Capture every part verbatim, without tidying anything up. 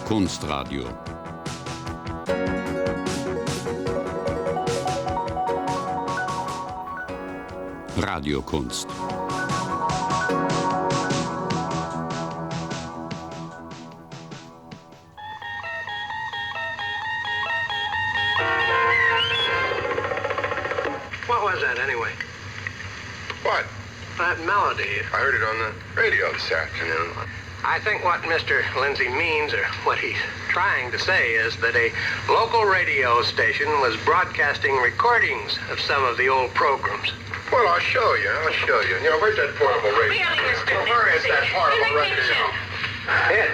Kunstradio. Radiokunst. What was that anyway? What? That melody. I heard it on the radio this afternoon. I think what Mister Lindsay means, or what he's trying to say, is that a local radio station was broadcasting recordings of some of the old programs. Well, I'll show you. I'll show you. You know, where's that portable radio? Really, Mister Where is that portable Lindsay? radio? Ed,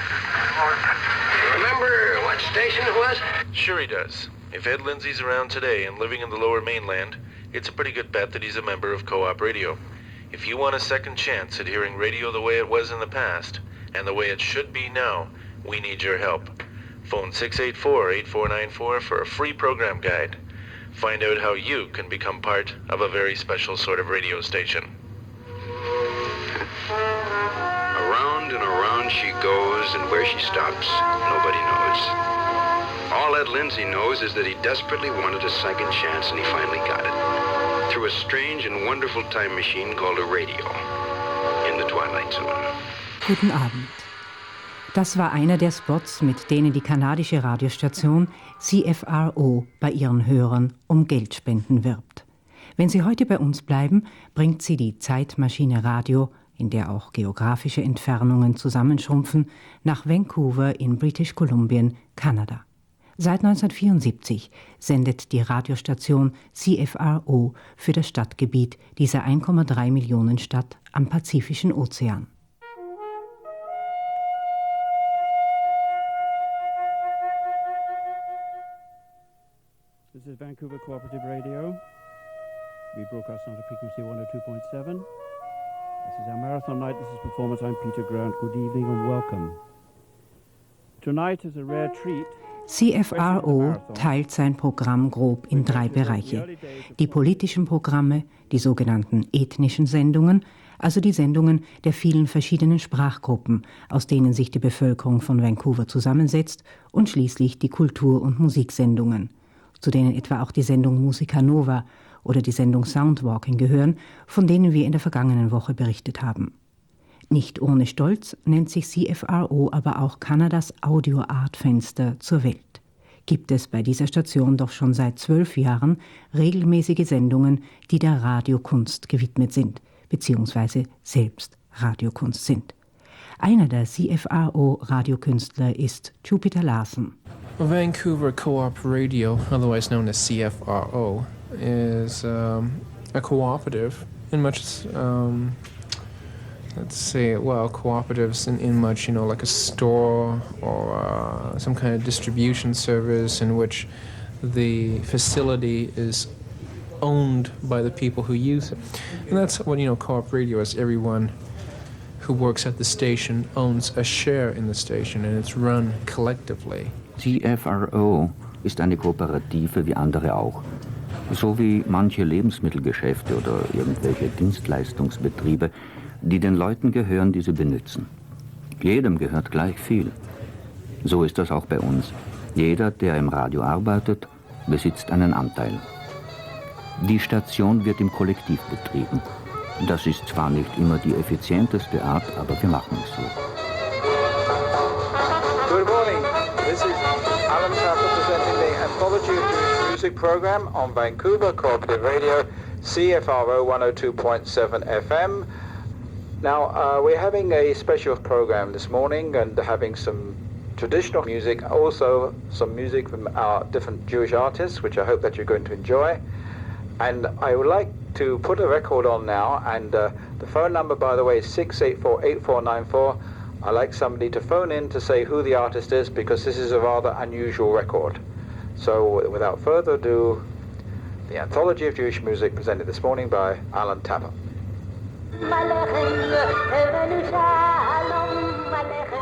remember what station it was? Sure he does. If Ed Lindsay's around today and living in the lower mainland, it's a pretty good bet that he's a member of Co-op Radio. If you want a second chance at hearing radio the way it was in the past, and the way it should be now, we need your help. Phone six eight four, eight four nine four for a free program guide. Find out how you can become part of a very special sort of radio station. Around and around she goes, and where she stops, nobody knows. All Ed Lindsay knows is that he desperately wanted a second chance, and he finally got it. Through a strange and wonderful time machine called a radio in the Twilight Zone. Guten Abend. Das war einer der Spots, mit denen die kanadische Radiostation C F R O bei ihren Hörern um Geldspenden wirbt. Wenn Sie heute bei uns bleiben, bringt sie die Zeitmaschine Radio, in der auch geografische Entfernungen zusammenschrumpfen, nach Vancouver in British Columbia, Kanada. Seit neunzehnhundertvierundsiebzig sendet die Radiostation C F R O für das Stadtgebiet dieser eins Komma drei Millionen Stadt am Pazifischen Ozean. This is Vancouver Cooperative Radio. We broadcast on the frequency one oh two point seven. This is our marathon night. This is performance. I'm Peter Grant. Good evening and welcome. Tonight is a rare treat. C F R O teilt sein Programm grob in drei Bereiche. Die politischen Programme, die sogenannten ethnischen Sendungen, also die Sendungen der vielen verschiedenen Sprachgruppen, aus denen sich die Bevölkerung von Vancouver zusammensetzt, und schließlich die Kultur- und Musiksendungen, zu denen etwa auch die Sendung Musica Nova oder die Sendung Soundwalking gehören, von denen wir in der vergangenen Woche berichtet haben. Nicht ohne Stolz nennt sich C F R O aber auch Kanadas Audio-Art-Fenster zur Welt. Gibt es bei dieser Station doch schon seit zwölf Jahren regelmäßige Sendungen, die der Radiokunst gewidmet sind, beziehungsweise selbst Radiokunst sind. Einer der C F R O-Radiokünstler ist Jupiter Larson. Vancouver Co-op Radio, otherwise known as C F R O, is um, a cooperative in much, um, let's say, well, cooperatives in, in much, you know, like a store or uh, some kind of distribution service in which the facility is owned by the people who use it. And that's what, you know, Co-op Radio is. Everyone who works at the station owns a share in the station, and it's run collectively. C F R O ist eine Kooperative wie andere auch. So wie manche Lebensmittelgeschäfte oder irgendwelche Dienstleistungsbetriebe, die den Leuten gehören, die sie benutzen. Jedem gehört gleich viel. So ist das auch bei uns. Jeder, der im Radio arbeitet, besitzt einen Anteil. Die Station wird im Kollektiv betrieben. Das ist zwar nicht immer die effizienteste Art, aber wir machen es so. Good morning. This is Alan Tapper presenting the Anthology of Jewish Music program on Vancouver Cooperative Radio, C F R O one oh two point seven F M. Now, uh, we're having a special program this morning and having some traditional music, also some music from our different Jewish artists, which I hope that you're going to enjoy. And I would like to put a record on now, and uh, the phone number, by the way, is six eight four, eight four nine four. I'd like somebody to phone in to say who the artist is, because this is a rather unusual record. So, without further ado, the Anthology of Jewish Music presented this morning by Alan Tapper. Malachem, Evenu Shalom, Malachem,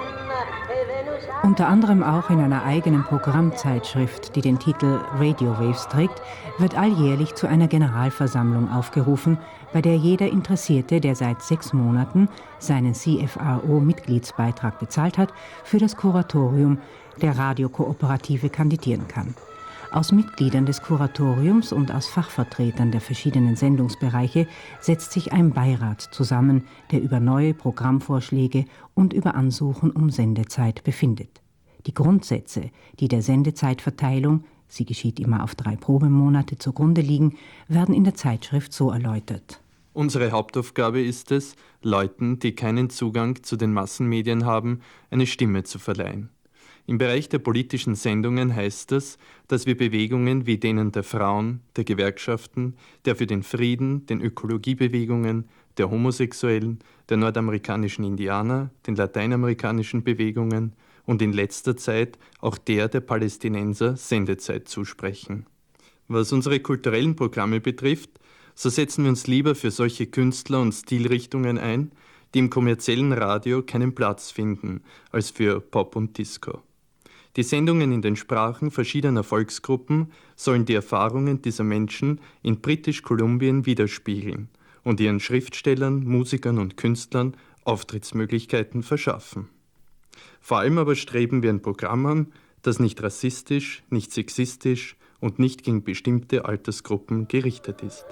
Unter anderem auch in einer eigenen Programmzeitschrift, die den Titel Radio Waves trägt, wird alljährlich zu einer Generalversammlung aufgerufen, bei der jeder Interessierte, der seit sechs Monaten seinen C F R O-Mitgliedsbeitrag bezahlt hat, für das Kuratorium der Radiokooperative kandidieren kann. Aus Mitgliedern des Kuratoriums und aus Fachvertretern der verschiedenen Sendungsbereiche setzt sich ein Beirat zusammen, der über neue Programmvorschläge und über Ansuchen um Sendezeit befindet. Die Grundsätze, die der Sendezeitverteilung, sie geschieht immer auf drei Probemonate, zugrunde liegen, werden in der Zeitschrift so erläutert. Unsere Hauptaufgabe ist es, Leuten, die keinen Zugang zu den Massenmedien haben, eine Stimme zu verleihen. Im Bereich der politischen Sendungen heißt das, dass wir Bewegungen wie denen der Frauen, der Gewerkschaften, der für den Frieden, den Ökologiebewegungen, der Homosexuellen, der nordamerikanischen Indianer, den lateinamerikanischen Bewegungen und in letzter Zeit auch der der Palästinenser Sendezeit zusprechen. Was unsere kulturellen Programme betrifft, so setzen wir uns lieber für solche Künstler und Stilrichtungen ein, die im kommerziellen Radio keinen Platz finden, als für Pop und Disco. Die Sendungen in den Sprachen verschiedener Volksgruppen sollen die Erfahrungen dieser Menschen in Britisch-Kolumbien widerspiegeln und ihren Schriftstellern, Musikern und Künstlern Auftrittsmöglichkeiten verschaffen. Vor allem aber streben wir ein Programm an, das nicht rassistisch, nicht sexistisch und nicht gegen bestimmte Altersgruppen gerichtet ist.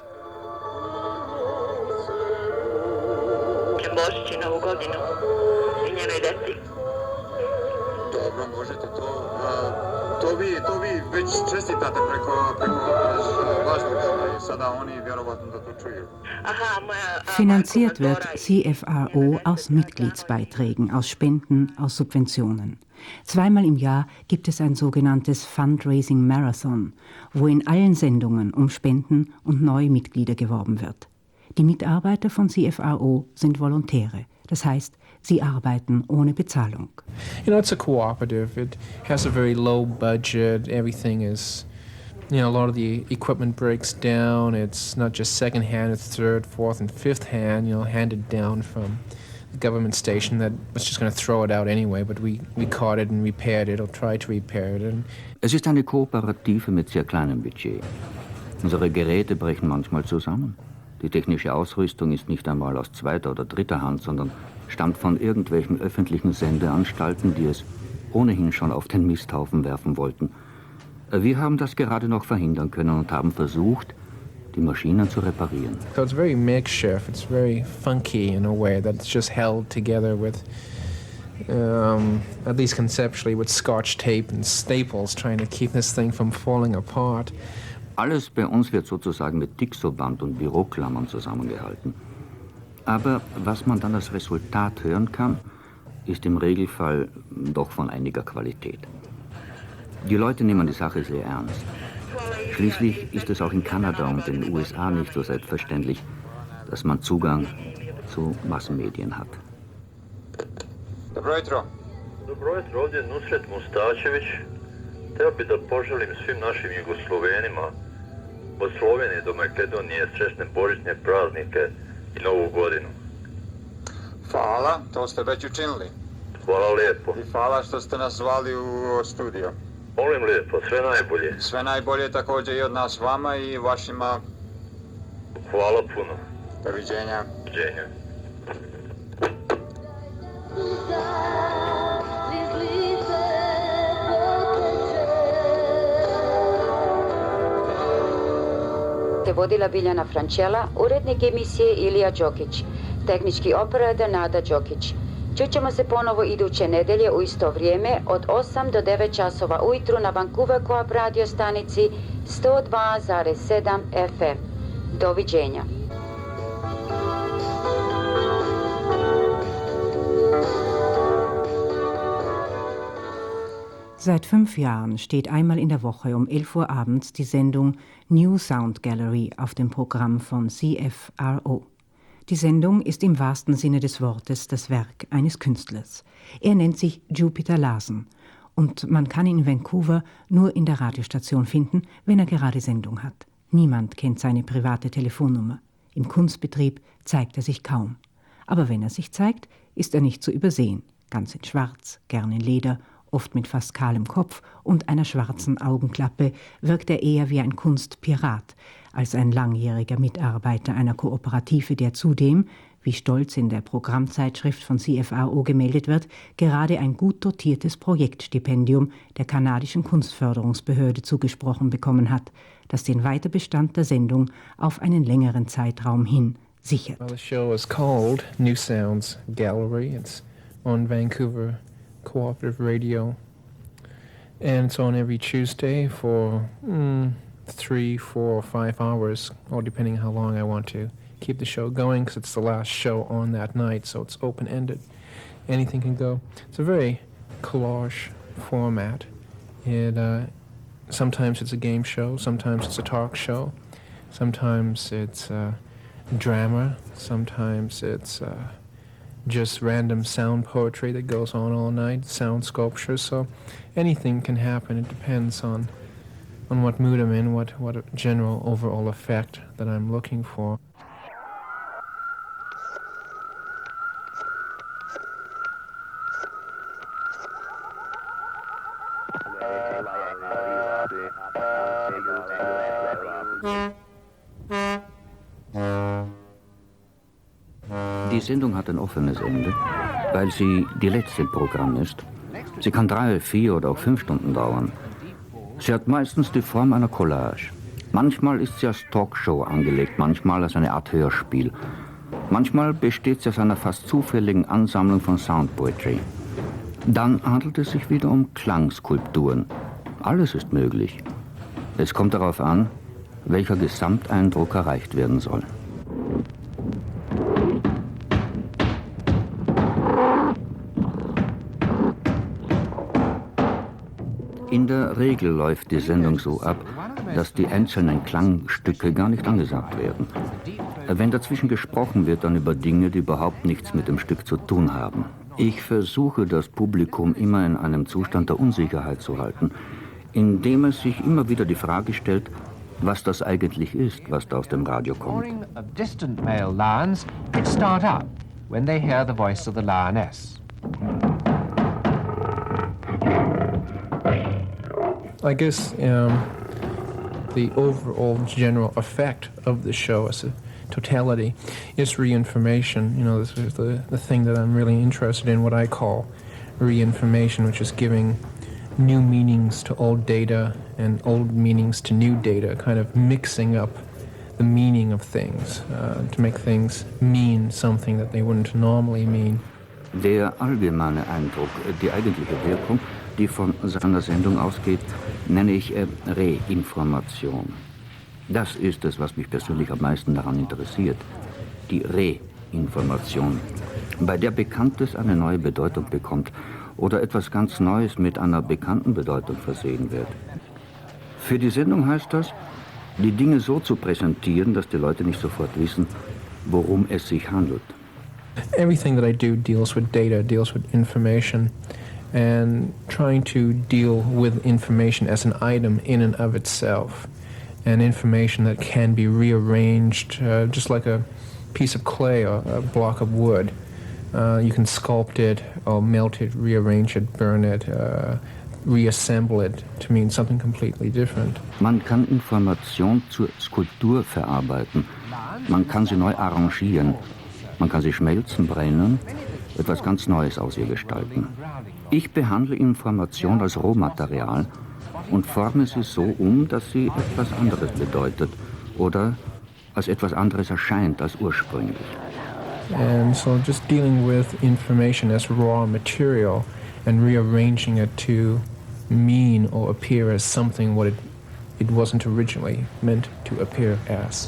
Dobro, možete to, uh, to vi, to vi već čestitate preko, preko glasnika i sada oni vjerovatno da to čuju. Finanziert wird C F R O aus Mitgliedsbeiträgen, aus Spenden, aus Subventionen. Zweimal im Jahr gibt es ein sogenanntes Fundraising Marathon, wo in allen Sendungen um Spenden und neue Mitglieder geworben wird. Die Mitarbeiter von C F R O sind Volontäre, das heißt, sie arbeiten ohne Bezahlung. You know, it's a cooperative. It has a very low budget. Everything is, you know, a lot of the equipment breaks down. It's not just second hand, it's third, fourth, and fifth hand, you know, handed down from the government station that was just going to throw it out anyway, but we, we caught it and repaired it or tried to repair it. And es ist eine Kooperative mit sehr kleinem Budget. Unsere Geräte brechen manchmal zusammen. Die technische Ausrüstung ist nicht einmal aus zweiter oder dritter Hand, sondern stammt von irgendwelchen öffentlichen Sendeanstalten, die es ohnehin schon auf den Misthaufen werfen wollten. Wir haben das gerade noch verhindern können und haben versucht, die Maschinen zu reparieren. So it's very makeshift, it's very funky in a way that's just held together with, um, at least conceptually, with scotch tape and staples trying to keep this thing from falling apart. Alles bei uns wird sozusagen mit Dixoband und Büroklammern zusammengehalten. Aber was man dann als Resultat hören kann, ist im Regelfall doch von einiger Qualität. Die Leute nehmen die Sache sehr ernst. Schließlich ist es auch in Kanada und den U S A nicht so selbstverständlich, dass man Zugang zu Massenmedien hat. Dobro jutro. Dobro jutro, ovdje je Nusret Mustačević. Htio bi da poželim svim našim Jugoslovenima od Slovenije do Makedonije srećne božićne praznike i Novu godinu. Hvala, to ste već učinili. Hvala lijepo. I hvala što ste nas zvali u studio. Molim lijepo, sve najbolje. Sve najbolje također i od nas vama i vašima. Hvala puno. Doviđenja. Doviđenja. Te vodila Biljana Frančela, urednik emisije Ilija Đokić, tehnički operator Nada Đokić. Čućemo se ponovo iduće nedelje u isto vrijeme od osam do devet časova ujutru na Vancouver Coop radio stanici sto dva zarez sedam F M. Doviđenja. Seit fünf Jahren steht einmal in der Woche um elf Uhr abends die Sendung New Sound Gallery auf dem Programm von C F R O. Die Sendung ist im wahrsten Sinne des Wortes das Werk eines Künstlers. Er nennt sich Jupiter Larsen und man kann ihn in Vancouver nur in der Radiostation finden, wenn er gerade Sendung hat. Niemand kennt seine private Telefonnummer. Im Kunstbetrieb zeigt er sich kaum. Aber wenn er sich zeigt, ist er nicht zu übersehen. ganz in Schwarz, gern in Leder, oft mit fast kahlem Kopf und einer schwarzen Augenklappe, wirkt er eher wie ein Kunstpirat als ein langjähriger Mitarbeiter einer Kooperative, der zudem, wie stolz in der Programmzeitschrift von C F R O gemeldet wird, gerade ein gut dotiertes Projektstipendium der kanadischen Kunstförderungsbehörde zugesprochen bekommen hat, das den Weiterbestand der Sendung auf einen längeren Zeitraum hin sichert. Well, the show is called New Sounds Gallery. It's on Vancouver Cooperative Radio, and it's on every Tuesday for mm, three, four, or five hours, or depending how long I want to keep the show going, because it's the last show on that night, so it's open-ended. Anything can go. It's a very collage format. It uh, sometimes it's a game show, sometimes it's a talk show, sometimes it's uh, drama, sometimes it's uh, just random sound poetry that goes on all night, sound sculpture. So anything can happen. It depends on on what mood I'm in, what what general overall effect that I'm looking for. Die Sendung hat ein offenes Ende, weil sie die letzte im Programm ist. Sie kann drei, vier oder auch fünf Stunden dauern. Sie hat meistens die Form einer Collage. Manchmal ist sie als Talkshow angelegt, manchmal als eine Art Hörspiel. Manchmal besteht sie aus einer fast zufälligen Ansammlung von Sound Poetry. Dann handelt es sich wieder um Klangskulpturen. Alles ist möglich. Es kommt darauf an, welcher Gesamteindruck erreicht werden soll. In der Regel läuft die Sendung so ab, dass die einzelnen Klangstücke gar nicht angesagt werden. Wenn dazwischen gesprochen wird, dann über Dinge, die überhaupt nichts mit dem Stück zu tun haben. Ich versuche, das Publikum immer in einem Zustand der Unsicherheit zu halten, indem es sich immer wieder die Frage stellt, was das eigentlich ist, was da aus dem Radio kommt. Distant male lions would start up when they hear the voice of the lioness. I guess um, the overall general effect of the show as a totality is reinformation. You know, this is the, the thing that I'm really interested in, what I call reinformation, which is giving new meanings to old data and old meanings to new data, kind of mixing up the meaning of things uh, to make things mean something that they wouldn't normally mean. Der allgemeine Eindruck, die eigentliche Wirkung, die von seiner Sendung ausgeht, nenne ich äh, Reinformation. Das ist es, was mich persönlich am meisten daran interessiert. Die Reinformation, bei der Bekanntes eine neue Bedeutung bekommt oder etwas ganz Neues mit einer bekannten Bedeutung versehen wird. Für die Sendung heißt das, die Dinge so zu präsentieren, dass die Leute nicht sofort wissen, worum es sich handelt. Everything that I do deals with data, deals with information, and trying to deal with information as an item in and of itself, and information that can be rearranged uh, just like a piece of clay or a block of wood. Uh, you can sculpt it or melt it, rearrange it, burn it, uh, reassemble it to mean something completely different. Man kann Information zur Skulptur verarbeiten. Man kann sie neu arrangieren. Man kann sie schmelzen, brennen, etwas ganz Neues aus ihr gestalten. Ich behandle Information als Rohmaterial und forme sie so um, dass sie etwas anderes bedeutet oder als etwas anderes erscheint als ursprünglich. And so just dealing with information as raw material and rearranging it to mean or appear as something what it, it wasn't originally meant to appear as.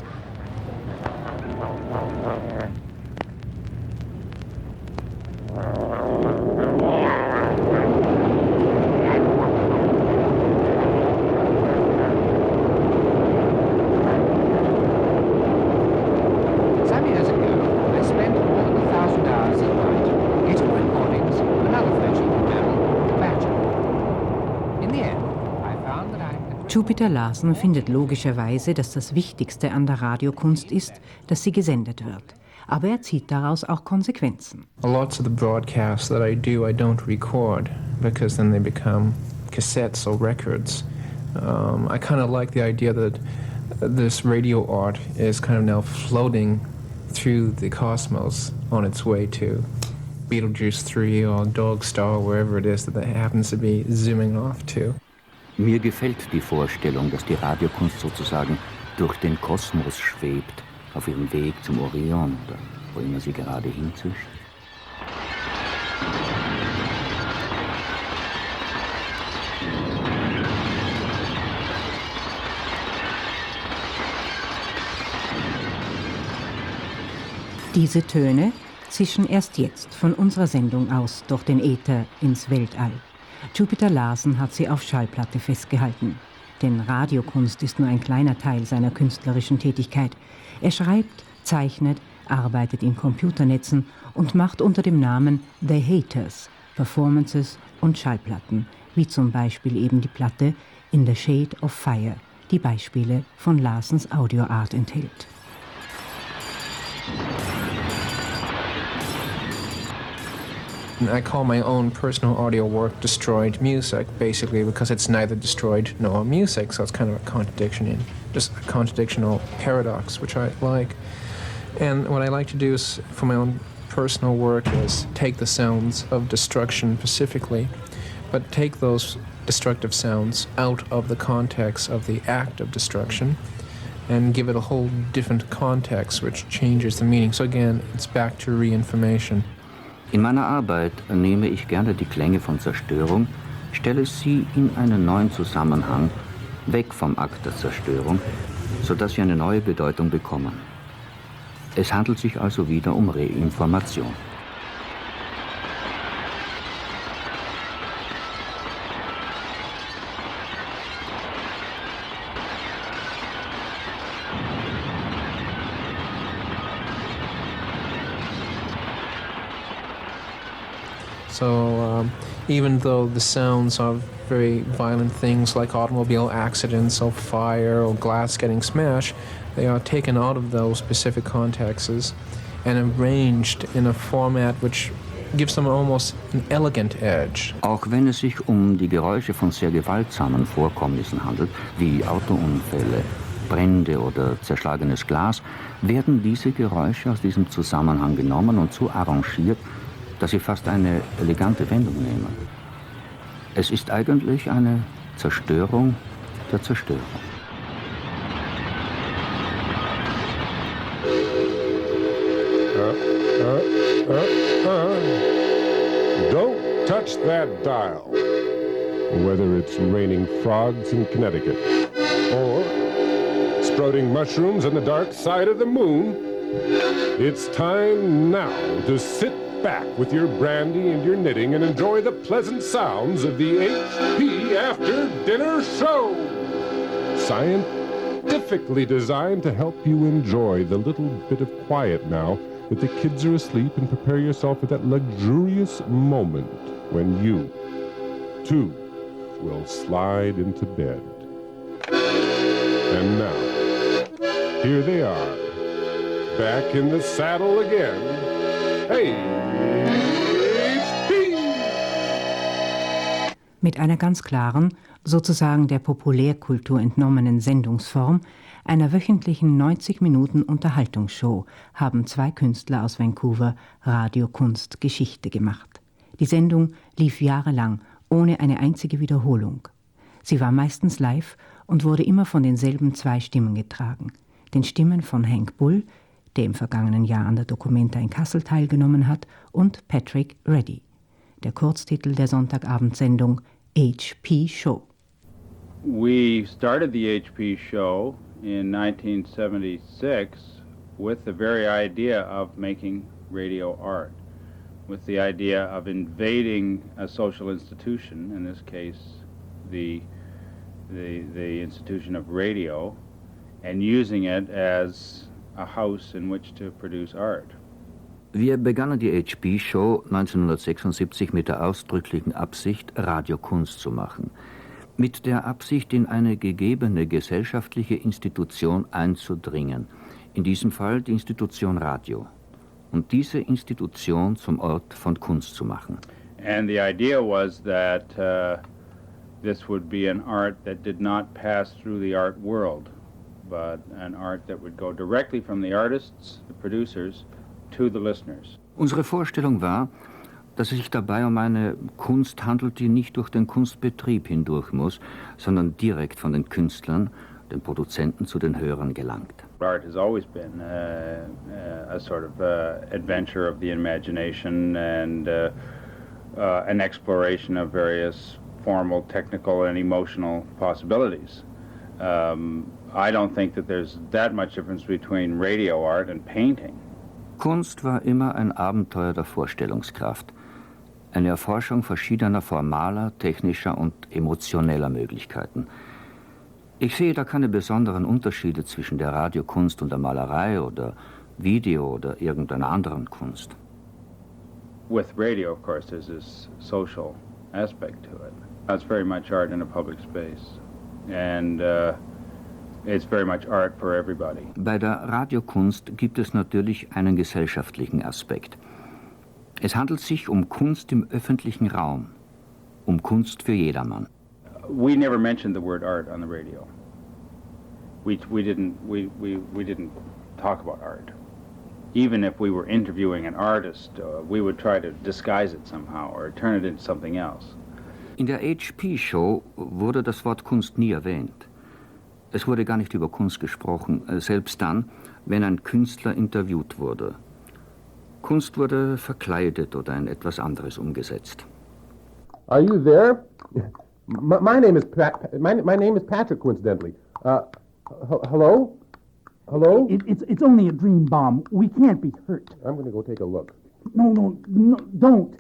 Jupiter Larson findet logischerweise, dass das Wichtigste an der Radiokunst ist, dass sie gesendet wird. aber er zieht daraus auch Konsequenzen. Lots of the broadcasts that I do, I don't record because then they become cassettes or records. Um, I kind of like the idea that this radio art is kind of now floating through the cosmos on its way to Beetlejuice three or Dog Star, wherever it is that it happens to be zooming off to. Mir gefällt die Vorstellung, dass die Radiokunst sozusagen durch den Kosmos schwebt, auf ihrem Weg zum Orion oder wo immer sie gerade hinzischt. Diese Töne zischen erst jetzt von unserer Sendung aus durch den Äther ins Weltall. Jupiter Larsen hat sie auf Schallplatte festgehalten. Denn Radiokunst ist nur ein kleiner Teil seiner künstlerischen Tätigkeit. Er schreibt, zeichnet, arbeitet in Computernetzen und macht unter dem Namen The Haters Performances und Schallplatten, wie zum Beispiel eben die Platte In the Shade of Fire, die Beispiele von Larsens Audioart enthält. I call my own personal audio work destroyed music, basically, because it's neither destroyed nor music, so it's kind of a contradiction in, just a contradictional paradox, which I like. And what I like to do is, for my own personal work, is take the sounds of destruction specifically, but take those destructive sounds out of the context of the act of destruction and give it a whole different context, which changes the meaning. So again, it's back to re-information. In meiner Arbeit nehme ich gerne die Klänge von Zerstörung, stelle sie in einen neuen Zusammenhang, weg vom Akt der Zerstörung, sodass sie eine neue Bedeutung bekommen. Es handelt sich also wieder um Reinformation. So um, even though the sounds of very violent things like automobile accidents or fire or glass getting smashed, they are taken out of those specific contexts and arranged in a format which gives them almost an elegant edge. Auch wenn es sich um die Geräusche von sehr gewaltsamen Vorkommnissen handelt, wie Autounfälle, Brände oder zerschlagenes Glas, werden diese Geräusche aus diesem Zusammenhang genommen und so arrangiert, dass sie fast eine elegante Wendung nehmen. Es ist eigentlich eine Zerstörung der Zerstörung. Uh, uh, uh, uh. Don't touch that dial. Whether it's raining frogs in Connecticut or sprouting mushrooms on the dark side of the moon, it's time now to sit back with your brandy and your knitting and enjoy the pleasant sounds of the H P After Dinner Show. Scientifically designed to help you enjoy the little bit of quiet now that the kids are asleep and prepare yourself for that luxurious moment when you, too, will slide into bed. And now, here they are, back in the saddle again. Hey! Mit einer ganz klaren, sozusagen der Populärkultur entnommenen Sendungsform, einer wöchentlichen neunzig Minuten Unterhaltungsshow, haben zwei Künstler aus Vancouver Radiokunst Geschichte gemacht. Die Sendung lief jahrelang, ohne eine einzige Wiederholung. Sie war meistens live und wurde immer von denselben zwei Stimmen getragen. Den Stimmen von Hank Bull, der im vergangenen Jahr an der Documenta in Kassel teilgenommen hat, und Patrick Reddy. Der Kurztitel der Sonntagabendsendung H P Show. We started the H P Show in nineteen seventy-six with the very idea of making radio art, with the idea of invading a social institution, in this case the, the, the institution of radio, and using it as a house in which to produce art. Wir begannen die H P-Show neunzehnhundertsechsundsiebzig mit der ausdrücklichen Absicht, Radiokunst zu machen. Mit der Absicht, in eine gegebene gesellschaftliche Institution einzudringen. In diesem Fall die Institution Radio. und diese Institution zum Ort von Kunst zu machen. And the idea was that uh, this would be an art that did not pass through the art world, but an art that would go directly from the artists, the producers, to the listeners. Unsere Vorstellung war, dass es sich dabei um eine Kunst handelt, die nicht durch den Kunstbetrieb hindurch muss, sondern direkt von den Künstlern, den Produzenten zu den Hörern gelangt. Art has always been uh, uh, a sort of uh, adventure of the imagination and uh, uh, an exploration of various formal, technical and emotional possibilities. Um, I don't think that there's that much difference between radio art and painting. Kunst war immer ein Abenteuer der Vorstellungskraft, eine Erforschung verschiedener formaler, technischer und emotioneller Möglichkeiten. Ich sehe da keine besonderen Unterschiede zwischen der Radiokunst und der Malerei oder Video oder irgendeiner anderen Kunst. With radio, of course, there's this social aspect to it. It's very much art in a public space, and uh, it's very much art for everybody. Bei der Radiokunst gibt es natürlich einen gesellschaftlichen Aspekt. Es handelt sich um Kunst im öffentlichen Raum, um Kunst für jedermann. We never mentioned the word art on the radio. We we didn't we we we didn't talk about art. Even if we were interviewing an artist, uh, we would try to disguise it somehow or turn it into something else. In der H P-Show wurde das Wort Kunst nie erwähnt. Es wurde gar nicht über Kunst gesprochen, selbst dann, wenn ein Künstler interviewt wurde. Kunst wurde verkleidet oder in etwas anderes umgesetzt. Are you there? My, my name is Pat. My, my name is Patrick, coincidentally. Uh, h- hello? Hello? It, it's it's only a dream bomb. We can't be hurt. I'm going to go take a look. No, no, no, don't.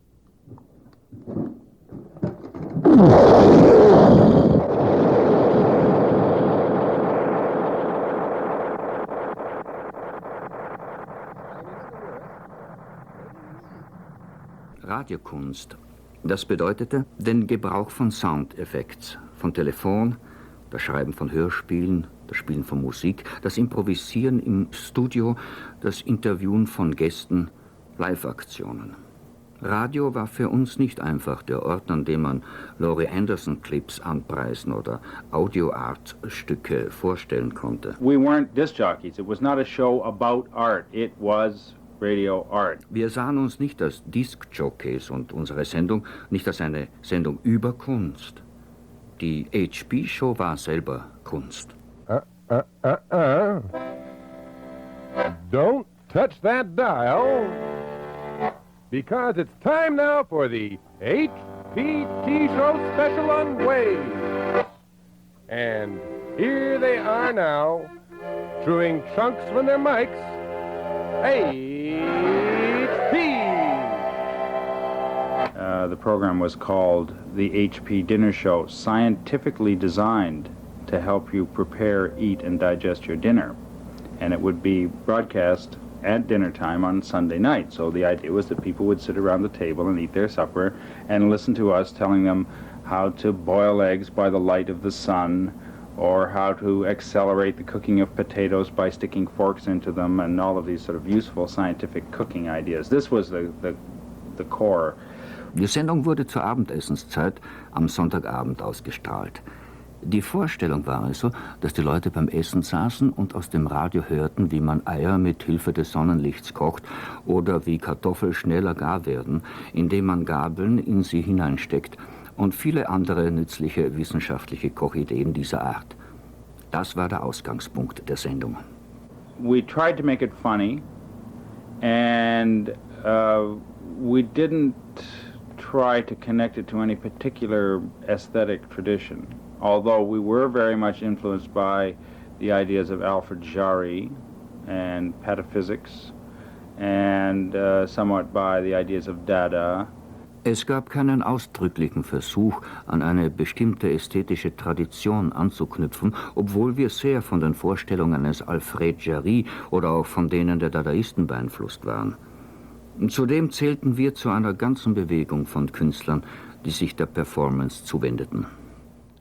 Radiokunst. Das bedeutete den Gebrauch von Soundeffekts, von Telefon, das Schreiben von Hörspielen, das Spielen von Musik, das Improvisieren im Studio, das Interviewen von Gästen, Live-Aktionen. Radio war für uns nicht einfach der Ort, an dem man Laurie Anderson-Clips anpreisen oder Audio-Art-Stücke vorstellen konnte. We weren't disc jockeys. It was not a show about art. It was radio art. Wir sahen uns nicht als Disc-Jockeys und unsere Sendung nicht als eine Sendung über Kunst. Die H P-Show war selber Kunst. Uh, uh, uh, uh. Don't touch that dial, because it's time now for the H P T-Show special on Wave. And here they are now, chewing chunks from their mics, H P! Uh, the program was called the H P Dinner Show, scientifically designed to help you prepare, eat, and digest your dinner. And it would be broadcast at dinner time on Sunday night. So the idea was that people would sit around the table and eat their supper and listen to us telling them how to boil eggs by the light of the sun, or how to accelerate the cooking of potatoes by sticking forks into them, and all of these sort of useful scientific cooking ideas. This was the, the, the core. Die Sendung wurde zur Abendessenszeit am Sonntagabend ausgestrahlt. Die Vorstellung war also, dass die Leute beim Essen saßen und aus dem Radio hörten, wie man Eier mit Hilfe des Sonnenlichts kocht oder wie Kartoffeln schneller gar werden, indem man Gabeln in sie hineinsteckt, und viele andere nützliche wissenschaftliche Kochideen dieser Art. Das war der Ausgangspunkt der Sendung. We tried to make it funny, and uh, we didn't try to connect it to any particular aesthetic tradition, although we were very much influenced by the ideas of Alfred Jarry and pataphysics, and uh, somewhat by the ideas of Dada. Es gab keinen ausdrücklichen Versuch, an eine bestimmte ästhetische Tradition anzuknüpfen, obwohl wir sehr von den Vorstellungen eines Alfred Jarry oder auch von denen der Dadaisten beeinflusst waren. Zudem zählten wir zu einer ganzen Bewegung von Künstlern, die sich der Performance zuwendeten.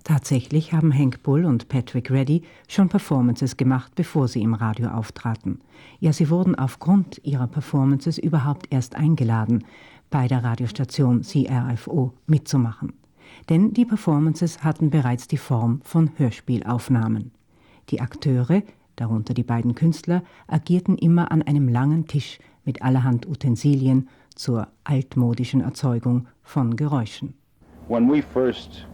Tatsächlich haben Hank Bull und Patrick Reddy schon Performances gemacht, bevor sie im Radio auftraten. Ja, sie wurden aufgrund ihrer Performances überhaupt erst eingeladen, bei der Radiostation C R F O mitzumachen. Denn die Performances hatten bereits die Form von Hörspielaufnahmen. Die Akteure, darunter die beiden Künstler, agierten immer an einem langen Tisch mit allerhand Utensilien zur altmodischen Erzeugung von Geräuschen. When we first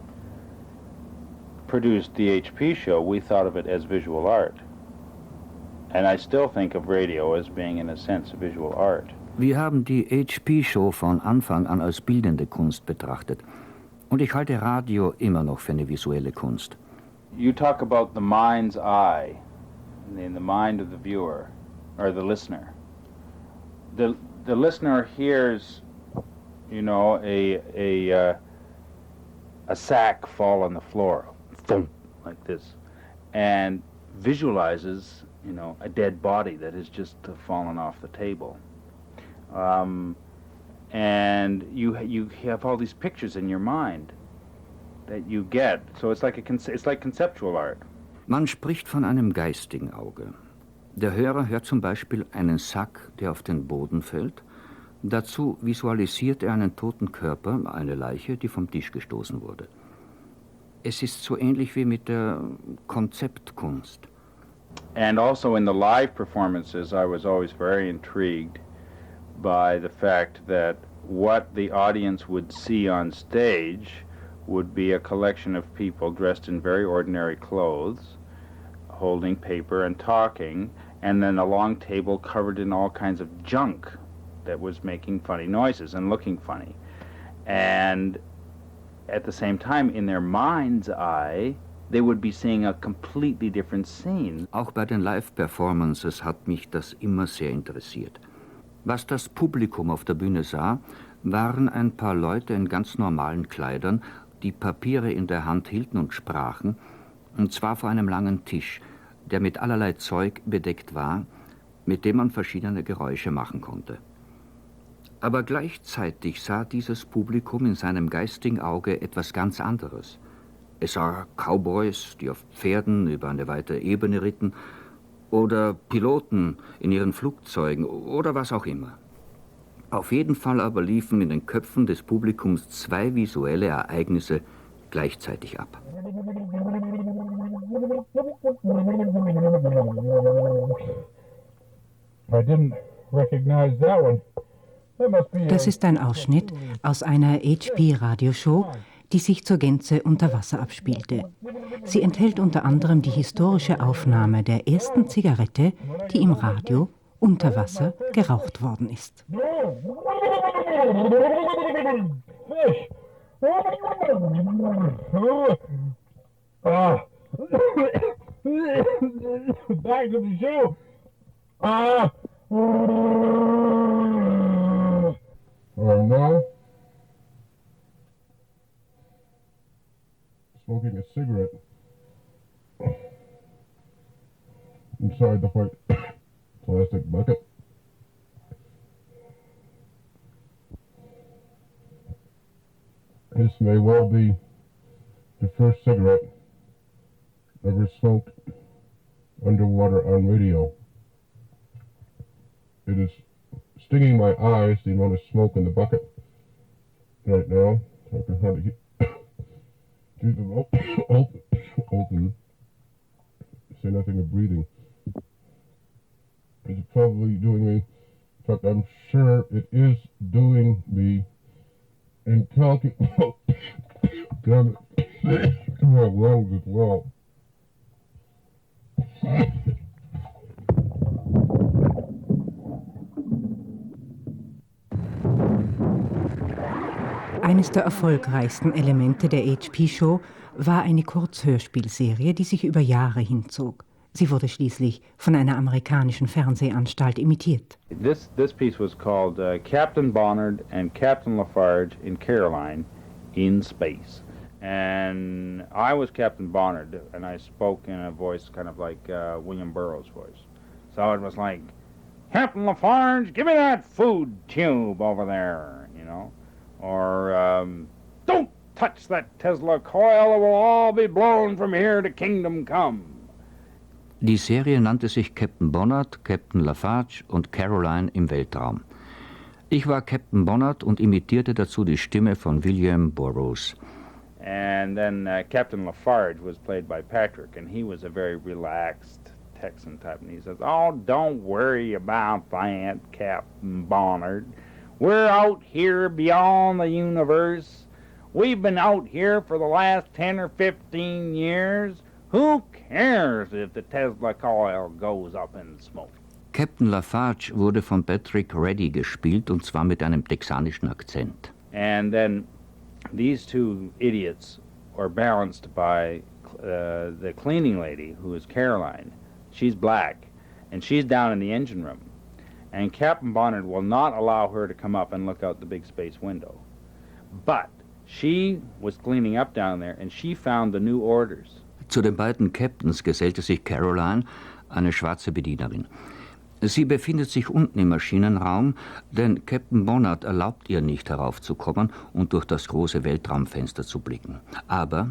produced the H P show, we thought of it as visual art. And I still think of radio as being, in a sense, visual art. Wir haben die H P-Show von Anfang an als bildende Kunst betrachtet. Und ich halte Radio immer noch für eine visuelle Kunst. You talk about the mind's eye, in the mind of the viewer, or the listener. The, the listener hears, you know, a, a, uh, a sack fall on the floor, thump, like this, and visualizes, you know, a dead body that has just uh, fallen off the table. Um, and you you have all these pictures in your mind that you get. So it's like a it's like conceptual art. Man spricht von einem geistigen Auge. Der Hörer hört zum Beispiel einen Sack, der auf den Boden fällt. Dazu visualisiert er einen toten Körper, eine Leiche, die vom Tisch gestoßen wurde. Es ist so ähnlich wie mit der Konzeptkunst. And also in the live performances, I was always very intrigued by the fact that what the audience would see on stage would be a collection of people dressed in very ordinary clothes, holding paper and talking, and then a long table covered in all kinds of junk that was making funny noises and looking funny. And at the same time, in their mind's eye, they would be seeing a completely different scene. Auch bei den Live-Performances hat mich das immer sehr interessiert. Was das Publikum auf der Bühne sah, waren ein paar Leute in ganz normalen Kleidern, die Papiere in der Hand hielten und sprachen, und zwar vor einem langen Tisch, der mit allerlei Zeug bedeckt war, mit dem man verschiedene Geräusche machen konnte. Aber gleichzeitig sah dieses Publikum in seinem geistigen Auge etwas ganz anderes. Es sah Cowboys, die auf Pferden über eine weite Ebene ritten, oder Piloten in ihren Flugzeugen oder was auch immer. Auf jeden Fall aber liefen in den Köpfen des Publikums zwei visuelle Ereignisse gleichzeitig ab. I didn't recognize that one. Das ist ein Ausschnitt aus einer H P-Radioshow, die sich zur Gänze unter Wasser abspielte. Sie enthält unter anderem die historische Aufnahme der ersten Zigarette, die im Radio unter Wasser geraucht worden ist. Ah. Back to the show. Ah. Oh no. Smoking a cigarette inside the white plastic bucket. This may well be the first cigarette ever smoked underwater on radio. It is stinging my eyes, the amount of smoke in the bucket right now. So I can hardly keep them open, open. Say nothing of breathing. It's probably doing me, in fact, I'm sure it is doing me in talking. Damn it. To my lungs as well. Eines der erfolgreichsten Elemente der H P-Show war eine Kurzhörspielserie, die sich über Jahre hinzog. Sie wurde schließlich von einer amerikanischen Fernsehanstalt imitiert. This, this piece was called uh, Captain Bonnard and Captain Lafarge in Caroline in Space. And I was Captain Bonnard, and I spoke in a voice kind of like uh, William Burroughs' voice. So it was like, Captain Lafarge, give me that food tube over there, you know? Or, um, don't touch that Tesla coil, or we'll all be blown from here to kingdom come. Die Serie nannte sich Captain Bonnard, Captain Lafarge und Caroline im Weltraum. Ich war Captain Bonnard und imitierte dazu die Stimme von William Burroughs. And then uh, Captain Lafarge was played by Patrick, and he was a very relaxed Texan type. And he says, "Oh, don't worry about that, Captain Bonnard. We're out here beyond the universe. We've been out here for the last ten or fifteen years. Who cares if the Tesla coil goes up in smoke?" Captain Lafarge wurde von Patrick Reddy gespielt, und zwar mit einem texanischen Akzent. And then these two idiots are balanced by uh, the cleaning lady, who is Caroline. She's black, and she's down in the engine room. And Captain Bonnard will not allow her to come up and look out the big space window. But she was cleaning up down there, and she found the new orders. Zu den beiden Captains gesellte sich Caroline, eine schwarze Bedienerin. Sie befindet sich unten im Maschinenraum, denn Captain Bonnard erlaubt ihr nicht heraufzukommen und durch das große Weltraumfenster zu blicken. Aber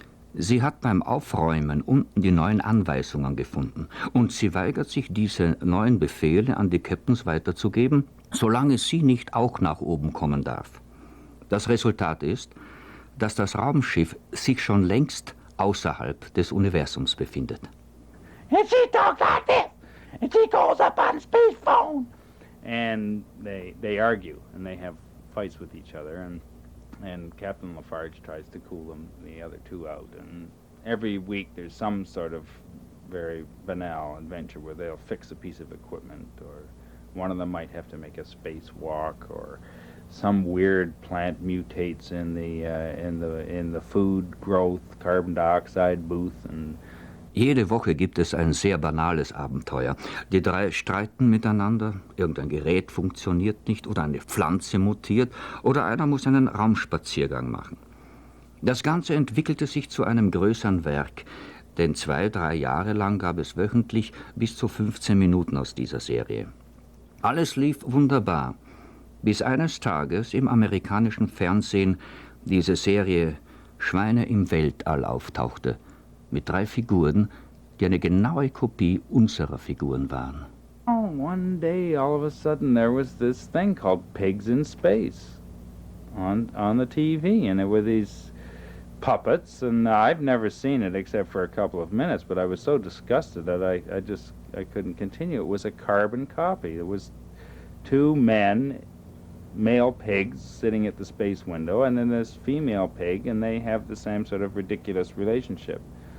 sie hat beim Aufräumen unten die neuen Anweisungen gefunden und sie weigert sich, diese neuen Befehle an die Captains weiterzugeben, solange sie nicht auch nach oben kommen darf. Das Resultat ist, dass das Raumschiff sich schon längst außerhalb des Universums befindet. And she talks like this, and she goes up on space phone. And they they argue, and they have fights with each other, and and Captain Lafarge tries to cool them, the other two out. And every week there's some sort of very banal adventure where they'll fix a piece of equipment, or one of them might have to make a spacewalk, or some weird plant mutates in the uh, in the in the food growth, carbon dioxide booth, and jede Woche gibt es ein sehr banales Abenteuer. Die drei streiten miteinander, irgendein Gerät funktioniert nicht oder eine Pflanze mutiert oder einer muss einen Raumspaziergang machen. Das Ganze entwickelte sich zu einem größeren Werk, denn zwei, drei Jahre lang gab es wöchentlich bis zu fünfzehn Minuten aus dieser Serie. Alles lief wunderbar, bis eines Tages im amerikanischen Fernsehen diese Serie Schweine im Weltall auftauchte, mit drei Figuren, die eine genaue Kopie unserer Figuren waren. Oh, one day all of a sudden there was this thing called Pigs in Space on on the T V, and there were these puppets, and I've never seen it except for a couple of minutes, but I was so disgusted that I, I just I couldn't continue. It was a carbon copy. It was two men, male pigs, sitting at the space window, and then this female pig, and they have the same sort of ridiculous relationship.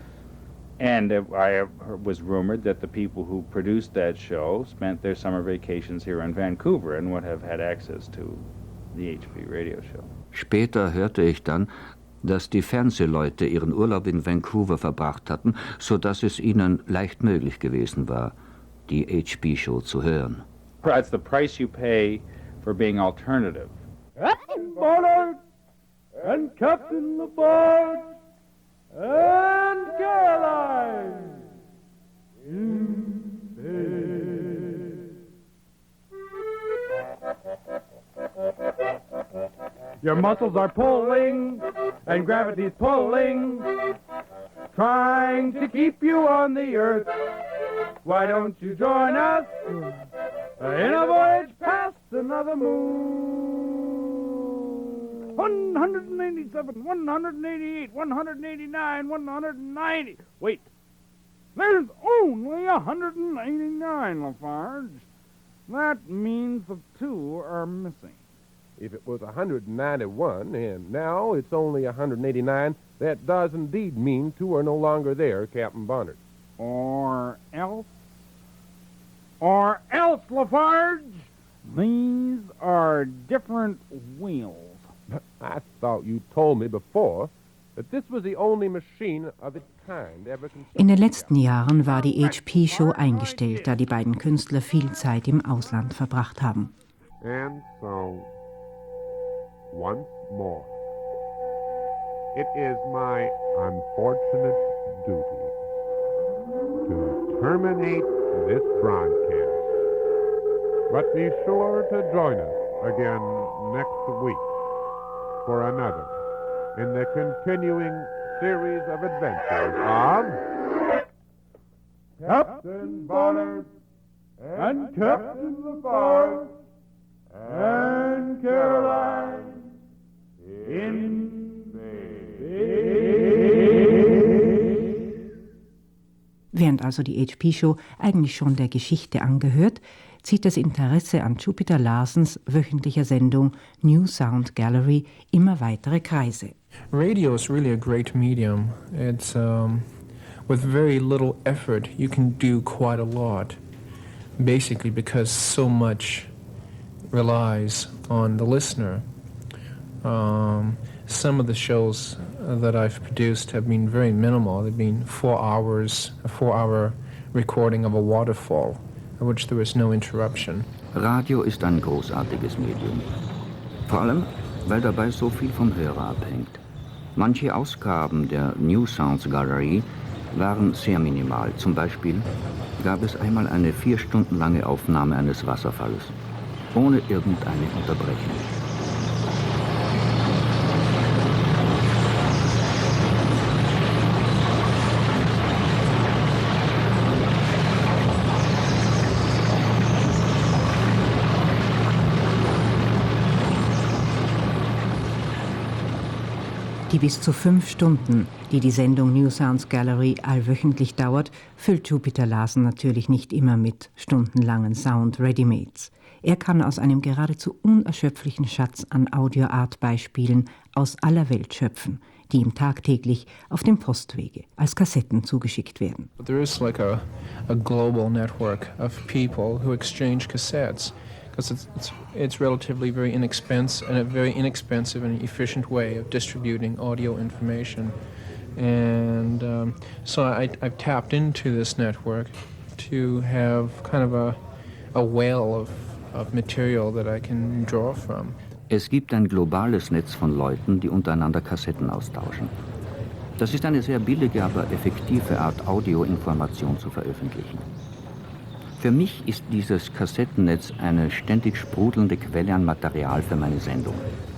And uh, I uh, was rumored that the people who produced that show spent their summer vacations here in Vancouver and would have had access to the H P radio show. Später hörte ich dann, dass die Fernsehleute ihren Urlaub in Vancouver verbracht hatten, so dass es ihnen leicht möglich gewesen war, die H P-Show zu hören. That's the price you pay for being alternative. Captain Bonnard and Captain Lafarge and Caroline in bed. Your muscles are pulling and gravity's pulling, trying to keep you on the earth. Why don't you join us in a voyage past another moon? one hundred eighty-seven, one hundred eighty-eight, one hundred eighty-nine, one hundred ninety. Wait, there's only one hundred eighty-nine, Lafarge. That means the two are missing. If it was one hundred ninety-one and now it's only one hundred eighty-nine, that does indeed mean two are no longer there, Captain Bonnard. Or else, or else, Lafarge, these are different wheels. I thought you told me before that this was the only machine of its kind ever constructed. In den letzten Jahren war die H P-Show eingestellt, da die beiden Künstler viel Zeit im Ausland verbracht haben. And so, once more, it is my unfortunate duty to terminate this broadcast. But be sure to join us again next week for another in the continuing series of adventures of Captain Bonnet and Captain LaFarge and Caroline in Während also die H P-Show eigentlich schon der Geschichte angehört, zieht das Interesse an Jupiter Larsens wöchentlicher Sendung New Sound Gallery immer weitere Kreise. Radio is really a great medium. It's um, with very little effort you can do quite a lot, basically because so much relies on the listener. Um, some of the shows that I've produced have been very minimal. They've been four hours, a four-hour recording of a waterfall, in which there was no interruption. Radio ist ein großartiges Medium. Vor allem, weil dabei so viel vom Hörer abhängt. Manche Ausgaben der New Sounds Gallery waren sehr minimal. Zum Beispiel gab es einmal eine vier Stunden lange Aufnahme eines Wasserfalls, ohne irgendeine Unterbrechung. Die bis zu fünf Stunden, die die Sendung New Sounds Gallery allwöchentlich dauert, füllt Jupiter Larsen natürlich nicht immer mit stundenlangen Sound-Readymates. Er kann aus einem geradezu unerschöpflichen Schatz an Audio-Art-Beispielen aus aller Welt schöpfen, die ihm tagtäglich auf dem Postwege als Kassetten zugeschickt werden. There is like a, a global network of people who exchange cassettes. Because it's, it's, it's relatively very inexpensive and a very inexpensive and efficient way of distributing audio information. And um, so I, I've tapped into this network to have kind of a, a whale of, of material that I can draw from. Es gibt ein globales Netz von Leuten, die untereinander Kassetten austauschen. Das ist eine sehr billige, aber effektive Art, Audioinformation zu veröffentlichen. Für mich ist dieses Kassettennetz eine ständig sprudelnde Quelle an Material für meine Sendung.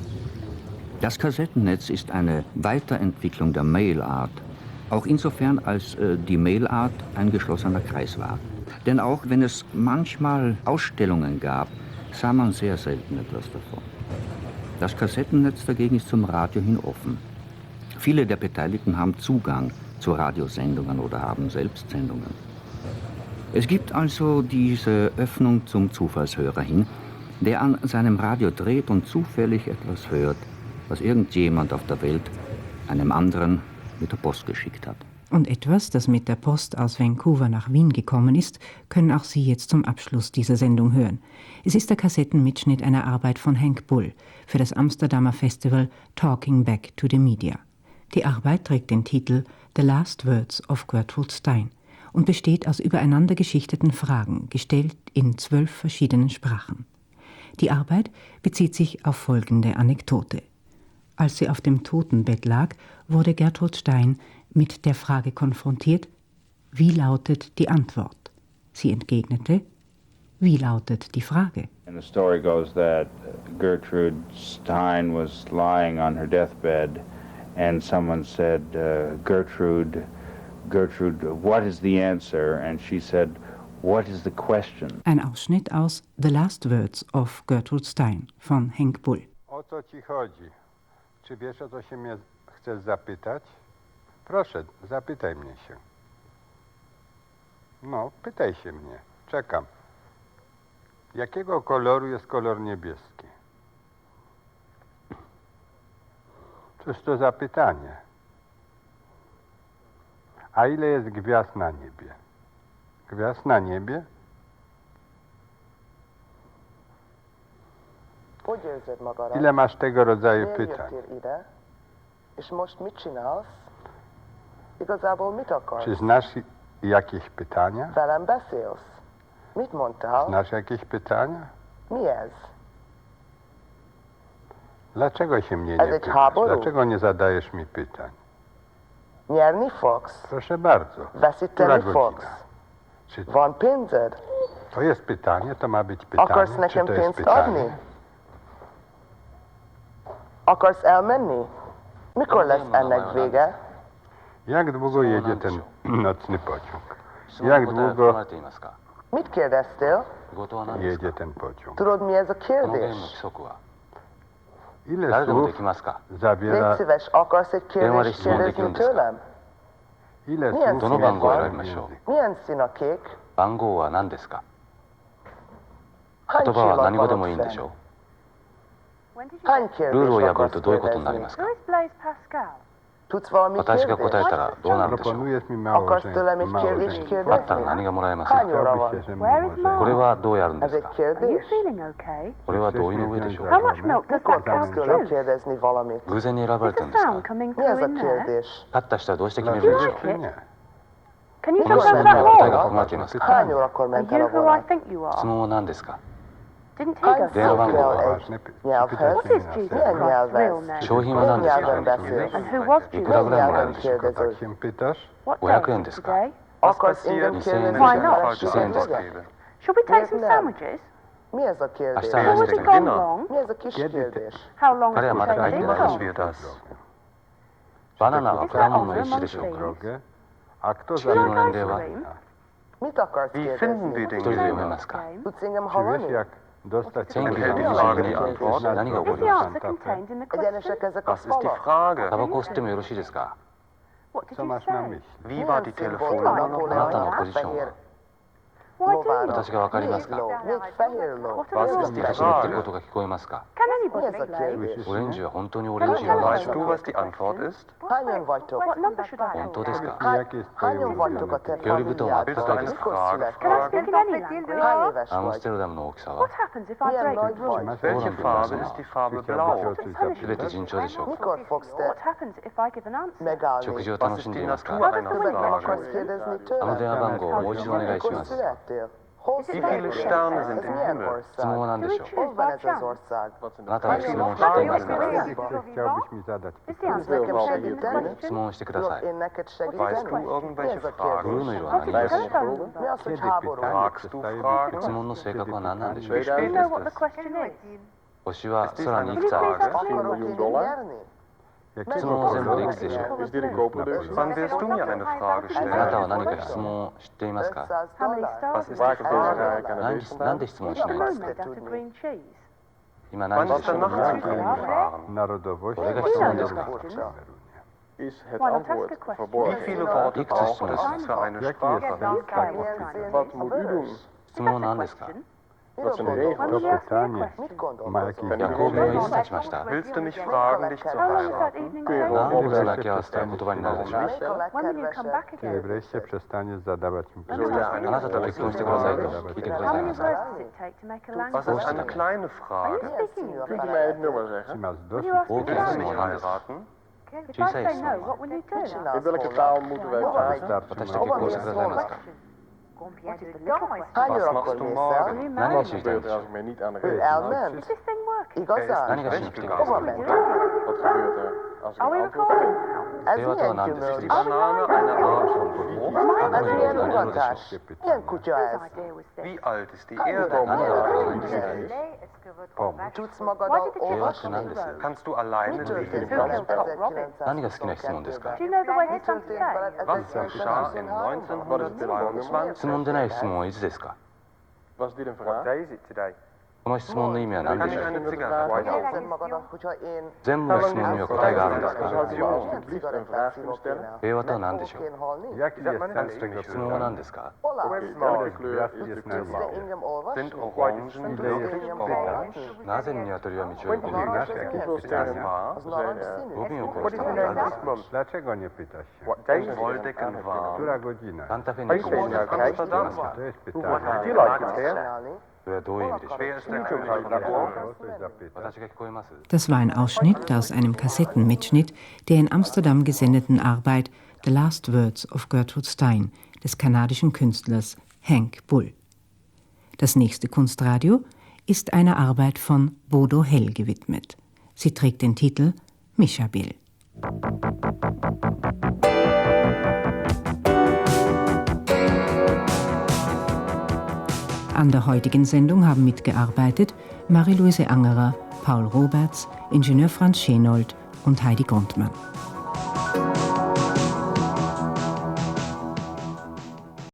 Das Kassettennetz ist eine Weiterentwicklung der Mailart, auch insofern als äh, die Mailart ein geschlossener Kreis war. Denn auch wenn es manchmal Ausstellungen gab, sah man sehr selten etwas davon. Das Kassettennetz dagegen ist zum Radio hin offen. Viele der Beteiligten haben Zugang zu Radiosendungen oder haben selbst Sendungen. Es gibt also diese Öffnung zum Zufallshörer hin, der an seinem Radio dreht und zufällig etwas hört, was irgendjemand auf der Welt einem anderen mit der Post geschickt hat. Und etwas, das mit der Post aus Vancouver nach Wien gekommen ist, können auch Sie jetzt zum Abschluss dieser Sendung hören. Es ist der Kassettenmitschnitt einer Arbeit von Henk Bull für das Amsterdamer Festival Talking Back to the Media. Die Arbeit trägt den Titel The Last Words of Gertrude Stein und besteht aus übereinander geschichteten Fragen, gestellt in zwölf verschiedenen Sprachen. Die Arbeit bezieht sich auf folgende Anekdote. Als sie auf dem Totenbett lag, wurde Gertrude Stein mit der Frage konfrontiert, wie lautet die Antwort? Sie entgegnete, wie lautet die Frage? And the story goes that Gertrude Stein was lying on her deathbed and someone said, uh, Gertrude, Gertrude, what is the answer? And she said, what is the question? Ein Ausschnitt aus The Last Words of Gertrude Stein von Henk Bull. O co ci chodzi? Czy wiesz, o co się mnie chcesz zapytać? Proszę, zapytaj mnie się. No, pytaj się mnie. Czekam. Jakiego koloru jest kolor niebieski? Cóż to za pytanie? A ile jest gwiazd na niebie? Gwiazd na niebie? Hogy érzed magadat? Ile masz tego rodzaju Miért pytań? jöttél ide? És most mit csinálsz? Igazából mit akarsz? Czy znasz jakieś pytania? Velem beszélsz? Mit mondtál? Znasz jakieś pytania? Mi ez? Dlaczego się mnie Ez nie egy pytasz? háború? Dlaczego nie zadajesz mi pytań? Nyerni fogsz? Proszę bardzo. Veszíteni Która fogsz? godzina? Czy Van pénzed? to jest pytanie? To ma być pytanie? Akarsz Czy nekem to jest pénzt adni? pytanie? Akarsz elmenni? Mikor lesz ennek vége? Jak długo jedzie ten nocny pociąg? Jak długo Mit kérdeztél? jedzie ten pociąg? Tudod, mi ez a kérdés? Ile słów zawiera... Légy szíves, akarsz egy kérdést kérdezni tőlem? Ile Milyen słów színek van? zawiera... Milyen szín a kék? 番号は何ですか Hány 言葉は csillag 何語 van でもいいん ott でしょ Hány うルールを kérdést 破る akarsz とどういうことになり kérdezni? ますか Tudsz valami 私が答え kérdést? たらどうなるでしょう Proponujesz mi Akarsz tőlem egy małżeństwo. kérdést あったら kérdezni? 何がもらえます Hány か óra van? Chciałbyś się ze mną ożenić. これはどうやるんで Ez す egy か kérdés? これは同意の上でしょう How much milk does that cow tőlem kérdezni valamit? 偶然に選ばれたんですか Mi ez a kérdés? 勝った人はどうして決めるんでしょう Nie. Can you この質 talk 問に about 答え that が more? 含まれていますか Hány órakor ment el a vonat? 質問は何ですか Hány 電話番号 kell は egy nyelvhez? Milyen nyelven? 商品は何です Milyen か nyelven beszél? いくらぐらいもらえる Milyen んでしょうか kérdező? Tak się pytasz? ごひゃくえんですか Akarsz engem にせんえん kérdezni? ですか Feleség にせんえんですか vagyok? Should we take Miért some nem? sandwiches? Mi ez a 明 kérdés? 日は Has 何 it で gone long? Mi ez a kis kérdés? How long 彼は has まだ it 帰って taken? ないです バナナは果物の一種でしょうか Drogę. A kto 地球の za... 年齢は Mit akarsz kérdezni? 一人で読めますか Tudsz engem Czy wiesz, hallani? jak dostać... せんきゅうひゃくにじゅうにねんに何が起こ Is り the まし answer contained in the Egyenesek question? ezek a falak. たタバコを吸ってもよろしいですか What did Co you masz na say? myśli? Wie war die Telefonnummer? あなたのポジションは Why do you? 私がわかりますか Még fehérló. What are the 私の言ってることが聞こえますか Can Mi ez anybody a explain? kérdés? オレンジは本当にオレンジ色なんでしょうか die Antwort ist? Hányan vagytok? What number should I 本 call? 当ですか Jakie jest twoje Hányan vagytok a ulubione te Teorii buton familiádban? Willst du eine Mikor Frage születtél? Can I speak in any language? Hány éves アムス vagy? テルダムの大きさ What は happens if I Milyen break nagy the rules? vagy? Welche Farbe ist die Farbe blau? Chciałbyś o coś すべて zapytać? 順調でしょうか Mikor fogsz te What happens if I give an answer? 食 megállni? 事を楽しんでいますか Natur あ einer とtöbbet akarsz Frage? kérdezni あの電 tőlem? 話番号をもう一度お願いし Mikor ます születtél? Hol Wie viele születtél? Sterne sind Ez im milyen Himmel? 質問は ország? 何でしょう Hol van ez az ország? あなたは質問を知っていますか Chciałbyś mi zadać Is the pytanie? answer Nekem contained in the segíteni? 質 question? 問をしてください Tudok én neked Weißt segíteni? du irgendwelche Mi ez a Fragen? ブルー kérdés? の色は What 何 is で the すか telephone number? Mi az, hogy Kiedy háború? pytanie Fragst du przestaje Fragen? 質問の性格は何なんでしょ Wie う Do you spät know ist what the es? question is? 星は空にい Can く you つあ please るんですか ask me? Akarok én nyerni? 質問は全部でいくつでしょう Wann wirst du mir eine Frage あなたは stellen? 何か質問を知っていますか How many stars Was is ist die Frage? 何なんで質問 Is し the ないん moon ですか made out of green cheese? 今 Wann 何時で ist しょ der う Nachtflug gefahren? Narodowość? Kolega質問ですか Ist Why not ask a question? Wie viele Worte Ich braucht verstehe es es. für eine Jaki Sprache? jest ten zakład? 質問は何ですか Miről To gondolkodsz? pytanie Mit gondolkodsz? ma jakieś 夜行便はいつ立ちました Willst du mich fragen, dich zu How long is that heiraten? evening 何 going? で泣き合わせたら言葉になるでしょう Melyik a When will you come legkedvesebb? back Kiedy again? wreszcie przestaniesz zadawać mi あ pytania? なたと結婚してくださいと聞いてくだ How さい many ます words か does it take to make a Was language? ist eine kleine Are you Frage? speaking Milyen English? színű a Czy masz Will dosyć you ask me Okay. Willst du to mich Simon, heiraten? If I say no, what will you do? Mit csinálsz welche holnap? Zahl moeten wij Hova vragen? megy? 私と結婚してくださいますか What is the little question? Hány Was órakor machst du mész morgen? el? 何が知りたいんでしょう Ő elment? Is this thing working? Igazán? 何がしに来てくだ Hova さい ment? Are we recording now? Ez 平和とは milyen 何ですか gyümölcs? Banane eine Art von Frucht? Ez milyen Nagyon ugatás? érdekes. Milyen kutya ez? Idea was this. Wie alt ist die Annyira Erde? modern. Tudsz magaddal olvasni? 何です Kannst du alleine Mi leben? történt Who veled killed Robin? 何が好きな質問ですか Do you know the way to Mi történt veled Was geschah im ezerkilencszázhuszonhárom-ban? 質問でない質問はいつですか Was die denn Frage? この質問の意味は何 Kann でし ich ょう eine Zigarette? Hogy érzed magadat, hogyha én 全部の質問には答えがあるんですか cigarettát szívok kéne? 平和とは何でしょ Fogok う én halni? Jaki jest sens tego 質問は何ですか Hol látsz? Gwiazd jest na Tudsz te niebie. engem olvasni? Sind Orangen Tudsz Ile jest engem pytań? olvasni? なぜ鶏は道を横切る Znasz jakieś pytania? Az narancsszínű? ゴミを殺したのは何ですか Dlaczego nie pytasz się? und Wolldeckel war. Która godzina? サンタフェに行く道がかかっていますか To jest pytanie. Csinálni? それはどういう意味でしょう Wer ist der König davon? O coś zapytać. 私が聞こえます Das war ein Ausschnitt aus einem Kassettenmitschnitt der in Amsterdam gesendeten Arbeit The Last Words of Gertrude Stein des kanadischen Künstlers Hank Bull. Das nächste Kunstradio ist einer Arbeit von Bodo Hell gewidmet. Sie trägt den Titel Mischabil. An der heutigen Sendung haben mitgearbeitet Marie-Louise Angerer, Paul Roberts, Ingenieur Franz Schenold und Heidi Grundmann.